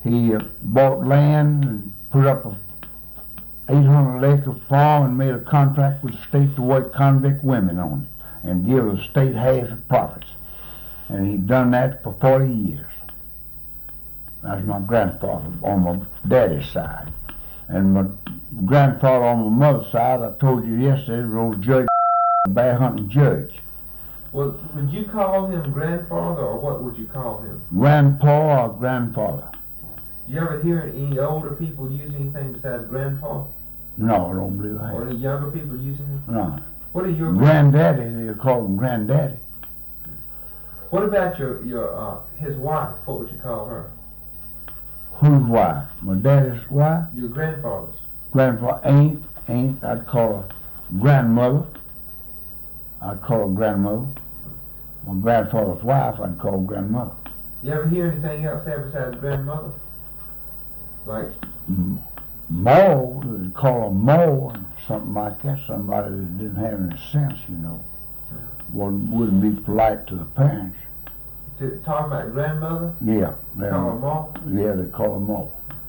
He bought land and put up a 800-acre farm and made a contract with the state to work convict women on it and give the state half the profits. And he'd done that for 40 years. That's my grandfather on my daddy's side. And my grandfather on my mother's side, I told you yesterday, was old Judge, a bear hunting judge. Well, would you call him grandfather, or what would you call him? Grandpa or grandfather? Do you ever hear any older people use anything besides grandpa? No, I don't believe I have. Or any younger people using it? No. What are your Granddaddy, they call him granddaddy. What about his wife? What would you call her? Whose wife? My daddy's wife? Your grandfather's. Grandfather ain't. I'd call her grandmother. I'd call her grandmother. My grandfather's wife, I'd call grandmother. You ever hear anything else there besides grandmother? Like? Ma, they'd call her Ma, or something like that. Somebody that didn't have any sense, you know. Wouldn't be polite to the parents. To talk about grandmother? Yeah. Call her Ma? Yeah, they call her Ma.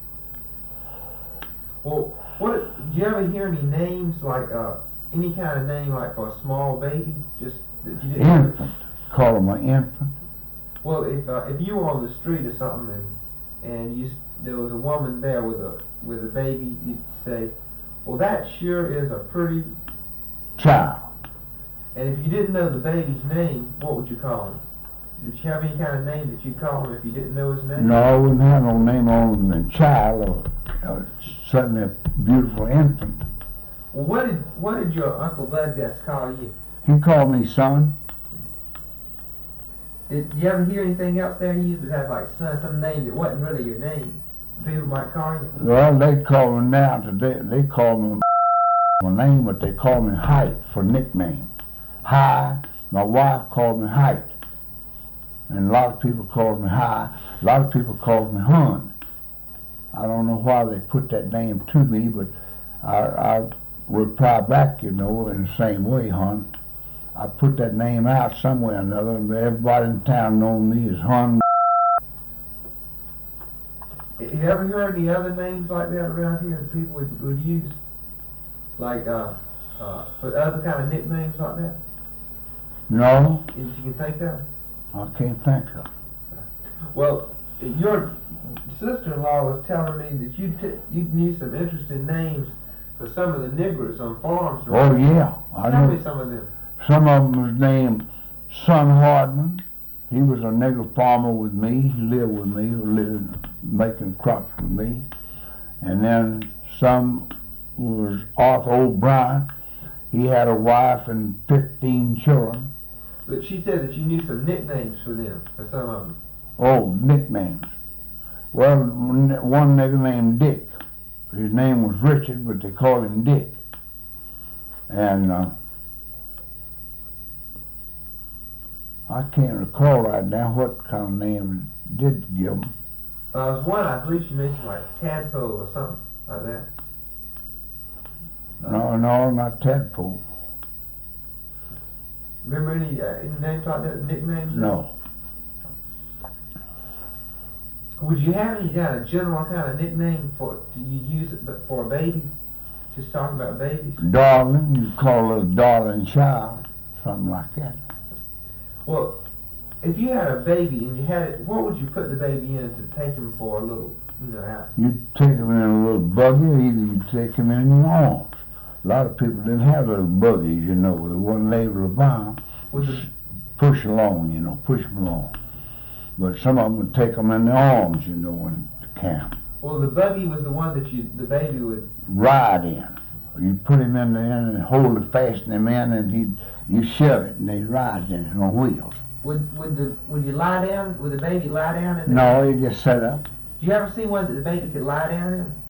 Well, do you ever hear any names, like any kind of name, like for a small baby? Just that you didn't. Infant. Call him an infant. Well, if you were on the street or something and there was a woman there with a baby, you'd say, well, that sure is a pretty child. And if you didn't know the baby's name, what would you call him? Did you have any kind of name that you'd call him if you didn't know his name? No, I wouldn't have no name on him than child, or certainly a beautiful infant. Well, what did your Uncle Budgus call you? He called me son. Did you ever hear anything else there you used besides like son, some name that wasn't really your name? People might call you? Well, they call me now today. They call me my name, but they call me Height for nickname. High. My wife called me Height. And a lot of people called me High. A lot of people called me Hun. I don't know why they put that name to me, but I reply back, in the same way, Hun. I put that name out somewhere or another, and everybody in town knows me as Hun. You ever heard any other names like that around here that people would use? Like, for other kind of nicknames like that? No. That you can think of? I can't think of. Well, your sister-in-law was telling me that you knew some interesting names for some of the niggers on farms. Right? Oh, yeah. Tell me some of them. Some of them was named Son Hardman. He was a nigger farmer with me. He lived with me, making crops with me. And then some was Arthur O'Brien. He had a wife and 15 children. But she said that you knew some nicknames for them, for some of them. Oh, nicknames. Well, one nigger named Dick. His name was Richard, but they called him Dick. And I can't recall right now what kind of name it did give him. There was one, I believe she mentioned, like Tadpole or something like that. No, not Tadpole. Remember any names like that, nicknames? No. Would you have any kind of general kind of nickname do you use it for a baby? Just talking about babies? Darling, you call it a darling child, something like that. Well, if you had a baby and you had it, what would you put the baby in to take him for a little, out? You'd take him in a little buggy, or either you'd take him in your arms. A lot of people didn't have little buggies, they wasn't labeled a bomb. Push along, push them along. But some of them would take them in the arms, in the camp. Well, the buggy was the one that the baby would ride in. You put him in there and hold it, fasten him in, and you shove it, and he rides in it on wheels. Would you lie down? Would the baby lie down in there? No, he just set up. Did you ever see one that the baby could lie down in?